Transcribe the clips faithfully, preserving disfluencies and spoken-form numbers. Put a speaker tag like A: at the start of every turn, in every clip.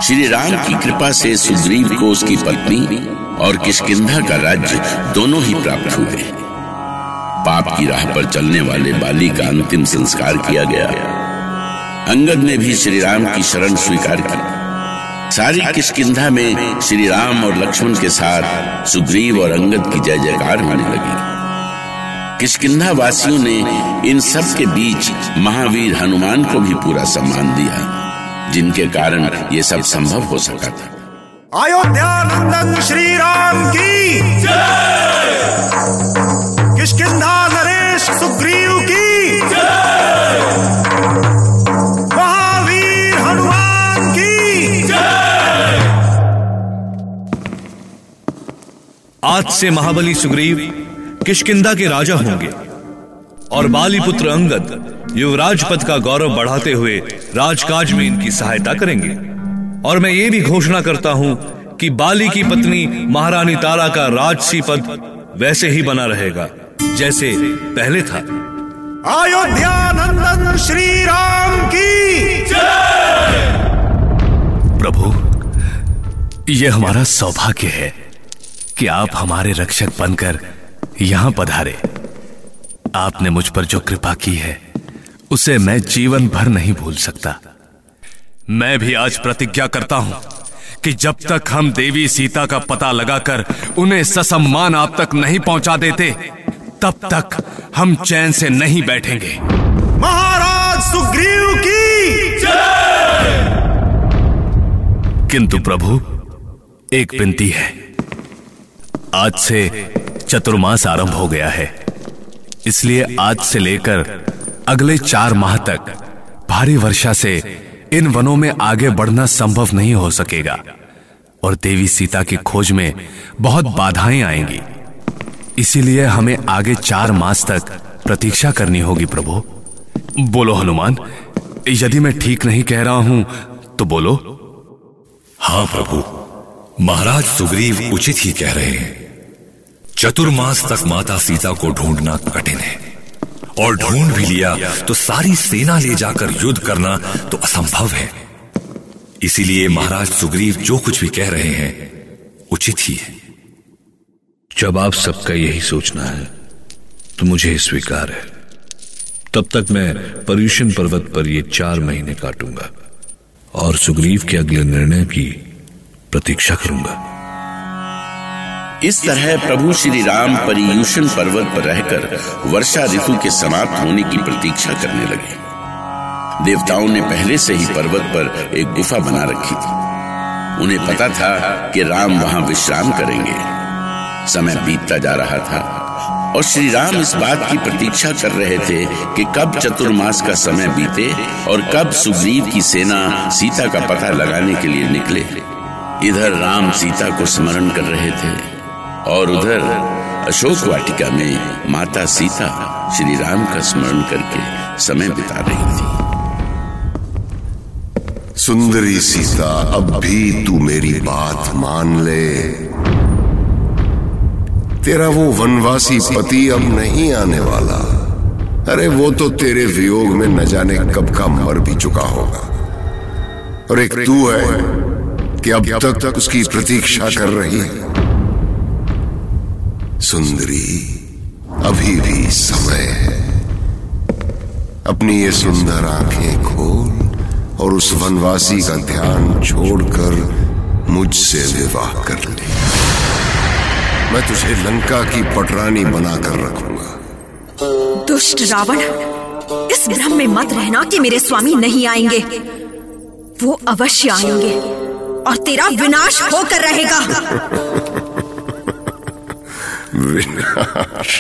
A: श्री राम की कृपा से सुग्रीव को उसकी पत्नी और किष्किंधा का राज्य दोनों ही प्राप्त हुए। पाप की राह पर चलने वाले बाली का अंतिम संस्कार किया गया। अंगद ने भी श्री राम की शरण स्वीकार की। सारी किष्किंधा में श्री राम और लक्ष्मण के साथ सुग्रीव और अंगद की जय जयकार होने लगी। किष्किंधा वासियों ने इन सब के बीच महावीर हनुमान को भी पूरा सम्मान दिया, जिनके कारण ये सब संभव हो सका था।
B: अयोध्या नंदन श्री राम की जय, किष्किंधा नरेश सुग्रीव की जय, महावीर हनुमान की जय।
C: आज से महाबली सुग्रीव किष्किंधा के राजा होंगे और बाली पुत्र अंगद युवराज पद का गौरव बढ़ाते हुए राजकाज में इनकी सहायता करेंगे। और मैं ये भी घोषणा करता हूं कि बाली की पत्नी महारानी तारा का राजसी पद वैसे ही बना रहेगा जैसे पहले था।
B: अयोध्या नंदन श्री राम की जय।
D: प्रभु, यह हमारा सौभाग्य है कि आप हमारे रक्षक बनकर यहां पधारे। आपने मुझ पर जो कृपा की है उसे मैं जीवन भर नहीं भूल सकता। मैं भी आज प्रतिज्ञा करता हूं कि जब तक हम देवी सीता का पता लगाकर उन्हें ससम्मान आप तक नहीं पहुंचा देते, तब तक हम चैन से नहीं बैठेंगे।
B: महाराज सुग्रीव की जय।
D: किंतु प्रभु, एक विनती है। आज से चतुर्मास आरंभ हो गया है, इसलिए आज से लेकर अगले चार माह तक भारी वर्षा से इन वनों में आगे बढ़ना संभव नहीं हो सकेगा और देवी सीता की खोज में बहुत बाधाएं आएंगी। इसीलिए हमें आगे चार मास तक प्रतीक्षा करनी होगी। प्रभु बोलो हनुमान, यदि मैं ठीक नहीं कह रहा हूं तो बोलो।
E: हाँ प्रभु, महाराज सुग्रीव उचित ही कह रहे हैं। चतुर्मास तक माता सीता को ढूंढना कठिन है, और ढूंढ भी लिया तो सारी सेना ले जाकर युद्ध करना तो असंभव है। इसीलिए महाराज सुग्रीव जो कुछ भी कह रहे हैं उचित ही है।
C: जब आप सबका यही सोचना है तो मुझे स्वीकार है। तब तक मैं पर्युषण पर्वत पर ये चार महीने काटूंगा और सुग्रीव के अगले निर्णय की प्रतीक्षा करूंगा।
A: इस तरह प्रभु श्री राम पर्युषण पर्वत पर रहकर वर्षा ऋतु के समाप्त होने की प्रतीक्षा करने लगे। देवताओं ने पहले से ही पर्वत पर एक गुफा बना रखी थी। उन्हें पता था कि राम वहां विश्राम करेंगे। समय बीतता जा रहा था और श्री राम इस बात की प्रतीक्षा कर रहे थे कि कब चतुर्मास का समय बीते और कब सुग्रीव की सेना सीता का पता लगाने के लिए निकले। इधर राम सीता को स्मरण कर रहे थे और उधर अशोक वाटिका में माता सीता श्री राम का स्मरण करके समय बिता रही थी।
F: सुंदरी सीता, अब भी तू मेरी बात मान ले। तेरा वो वनवासी पति अब नहीं आने वाला। अरे वो तो तेरे वियोग में न जाने कब का मर भी चुका होगा, और एक तू है कि अब तक तक उसकी प्रतीक्षा कर रही है। सुंदरी, अभी भी समय है। अपनी ये सुंदर आंखें खोल और उस वनवासी का ध्यान छोड़कर मुझसे विवाह कर ले। मैं तुझे लंका की पटरानी बनाकर रखूंगा।
G: दुष्ट रावण, इस भ्रम में मत रहना कि मेरे स्वामी नहीं आएंगे। वो अवश्य आएंगे और तेरा विनाश होकर रहेगा।
F: विनाश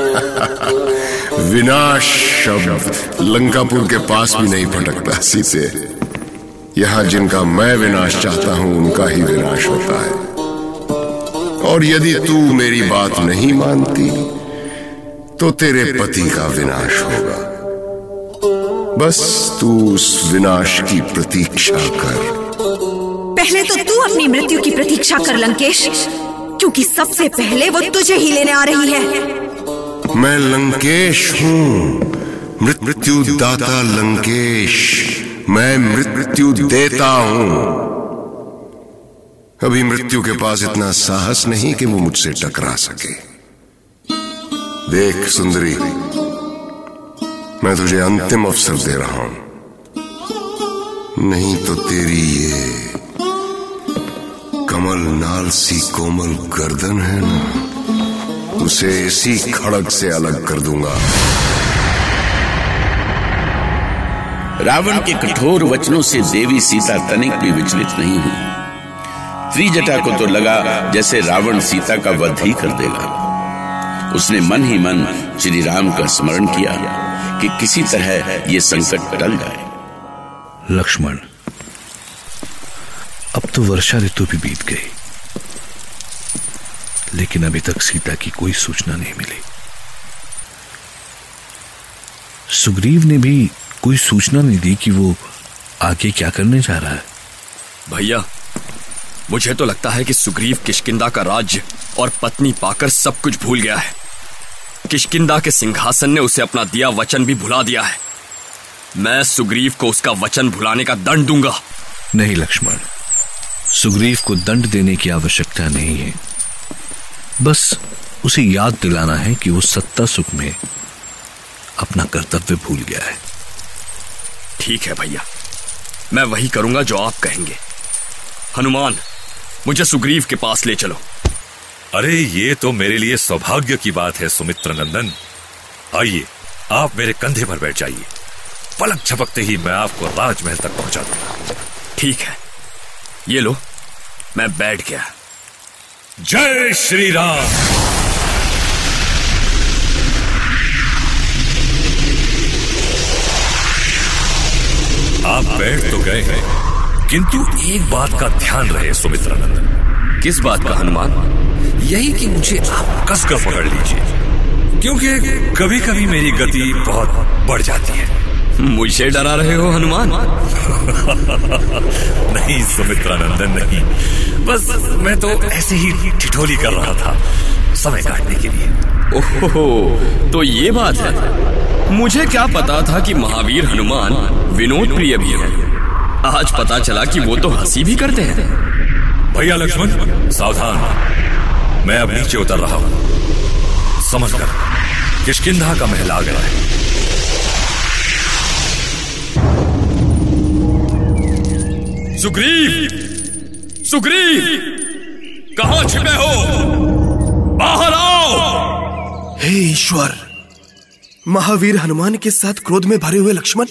F: विनाश शब्द लंकापुर के पास भी नहीं फटकता सीते। यहां जिनका मैं विनाश चाहता हूं उनका ही विनाश होता है। और यदि तू मेरी बात नहीं मानती तो तेरे पति का विनाश होगा। बस तू उस विनाश की प्रतीक्षा कर।
G: पहले तो तू अपनी मृत्यु की प्रतीक्षा कर लंकेश, क्योंकि सबसे पहले वो तुझे ही लेने आ रही है।
F: मैं लंकेश हूं, मृत्यु दाता लंकेश। मैं मृत्यु देता हूं। अभी मृत्यु के पास इतना साहस नहीं कि वो मुझसे टकरा सके। देख सुंदरी, मैं तुझे अंतिम अवसर दे रहा हूं, नहीं तो तेरी ये कमल नाल सी कोमल गर्दन है ना, उसे इसी खड़ग से अलग कर दूंगा।
A: रावण के कठोर वचनों से देवी सीता तनिक भी विचलित नहीं हुई। त्रिजटा को तो लगा जैसे रावण सीता का वध ही कर देगा। उसने मन ही मन श्री राम का स्मरण किया कि किसी तरह ये संकट टल जाए।
C: लक्ष्मण, अब तो वर्षा ऋतु भी बीत गई, लेकिन अभी तक सीता की कोई सूचना नहीं मिली। सुग्रीव ने भी कोई सूचना नहीं दी कि वो आगे क्या करने जा रहा है।
H: भैया, मुझे तो लगता है कि सुग्रीव किष्किंधा का राज्य और पत्नी पाकर सब कुछ भूल गया है। किष्किंधा के सिंहासन ने उसे अपना दिया वचन भी भुला दिया है। मैं सुग्रीव को उसका वचन भुलाने का दंड दूंगा।
C: नहीं लक्ष्मण, सुग्रीव को दंड देने की आवश्यकता नहीं है। बस उसे याद दिलाना है कि वो सत्ता सुख में अपना कर्तव्य भूल गया है।
H: ठीक है भैया, मैं वही करूंगा जो आप कहेंगे। हनुमान, मुझे सुग्रीव के पास ले चलो।
E: अरे ये तो मेरे लिए सौभाग्य की बात है सुमित्र नंदन। आइए, आप मेरे कंधे पर बैठ जाइए। पलक झपकते ही मैं आपको राजमहल तक पहुंचा दूंगा।
H: ठीक है, ये लो, मैं बैठ गया।
E: जय श्री राम। आप बैठ तो गए हैं, किंतु एक बात का ध्यान रहे सुमित्र नंदन।
H: किस बात का हनुमान?
E: यही कि मुझे आप कसकर पकड़ लीजिए, क्योंकि कभी कभी मेरी गति बहुत बढ़ जाती है।
H: मुझे डरा रहे हो हनुमान?
E: नहीं सुमित्रानंदन, नहीं, बस मैं तो ऐसे ही ठिठोली कर रहा था समय काटने के लिए।
H: ओहो, तो ये बात है। मुझे क्या पता था कि महावीर हनुमान विनोद प्रिय भी है। आज पता चला कि वो तो हंसी भी करते हैं।
E: भैया लक्ष्मण, सावधान, मैं अब नीचे उतर रहा हूं। समझ कर किष्किंधा का महल आ गया है।
H: सुग्रीव, सुग्रीव, कहां छिपे हो? बाहर आओ।
B: हे ईश्वर, महावीर हनुमान के साथ क्रोध में भरे हुए लक्ष्मण।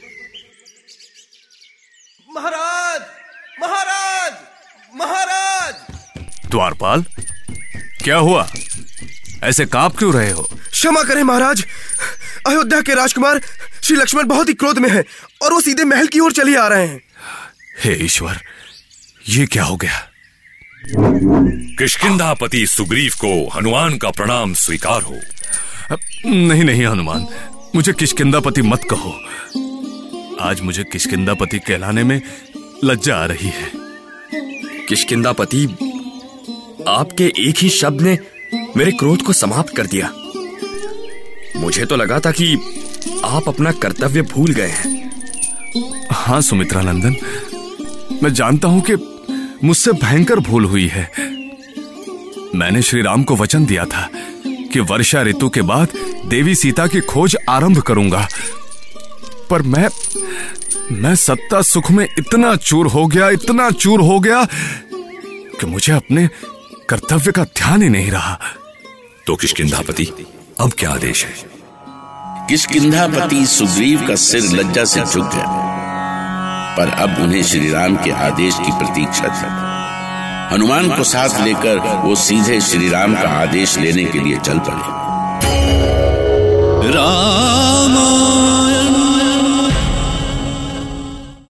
B: महाराज, महाराज, महाराज।
D: द्वारपाल, क्या हुआ? ऐसे कांप क्यों रहे हो?
B: क्षमा करें महाराज, अयोध्या के राजकुमार श्री लक्ष्मण बहुत ही क्रोध में हैं और वो सीधे महल की ओर चले आ रहे हैं।
D: हे ईश्वर, ये क्या हो गया?
E: किष्किंधापति सुग्रीव को हनुमान का प्रणाम स्वीकार हो।
D: नहीं नहीं हनुमान, मुझे किष्किंधापति मत कहो। आज मुझे किष्किंधापति कहलाने में लज्जा आ रही है।
H: किष्किंधापति, आपके एक ही शब्द ने मेरे क्रोध को समाप्त कर दिया। मुझे तो लगा था कि आप अपना कर्तव्य भूल गए हैं।
D: हाँ सुमित्रानंदन, मैं जानता हूं कि मुझसे भयंकर भूल हुई है। मैंने श्री राम को वचन दिया था कि वर्षा ऋतु के बाद देवी सीता की खोज आरंभ करूंगा, पर मैं मैं सत्ता सुख में इतना चूर हो गया, इतना चूर हो गया कि मुझे अपने कर्तव्य का ध्यान ही नहीं रहा।
E: तो किष्किंधापति, अब क्या आदेश है?
A: किष्किंधापति सुग्रीव का सिर लज्जा से झुक गया, पर अब उन्हें श्री राम के आदेश की प्रतीक्षा थी। हनुमान को साथ लेकर वो सीधे श्री राम का आदेश लेने के लिए चल पड़े।
C: राम